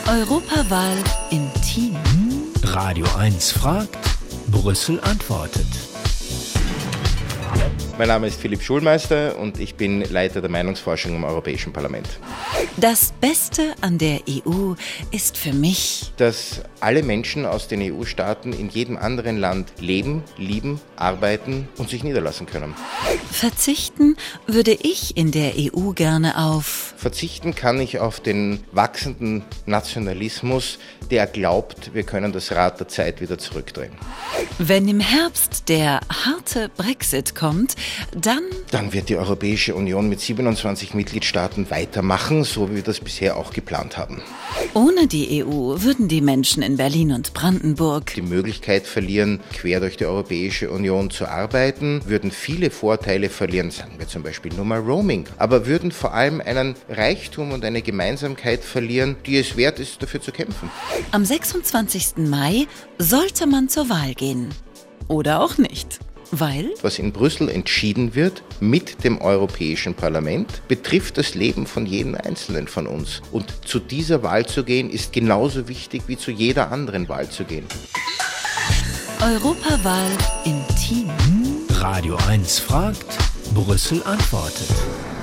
Europawahl im Team. Radio 1 fragt, Brüssel antwortet. Mein Name ist Philipp Schulmeister und ich bin Leiter der Meinungsforschung im Europäischen Parlament. Das Beste an der EU ist für mich, dass alle Menschen aus den EU-Staaten in jedem anderen Land leben, lieben, arbeiten und sich niederlassen können. Verzichten würde ich in der EU gerne auf. Verzichten kann ich auf den wachsenden Nationalismus, der glaubt, wir können das Rad der Zeit wieder zurückdrehen. Wenn im Herbst der harte Brexit kommt, dann wird die Europäische Union mit 27 Mitgliedstaaten weitermachen, so wie wir das bisher auch geplant haben. Ohne die EU würden die Menschen in Berlin und Brandenburg Die Möglichkeit verlieren, quer durch die Europäische Union zu arbeiten, würden viele Vorteile verlieren, sagen wir zum Beispiel nur mal Roaming, aber würden vor allem einen Reichtum und eine Gemeinsamkeit verlieren, die es wert ist, dafür zu kämpfen. Am 26. Mai sollte man zur Wahl gehen. Oder auch nicht. Weil Was in Brüssel entschieden wird mit dem Europäischen Parlament, betrifft das Leben von jedem Einzelnen von uns. Und zu dieser Wahl zu gehen, ist genauso wichtig wie zu jeder anderen Wahl zu gehen. Europawahl im Team. Radio 1 fragt, Brüssel antwortet.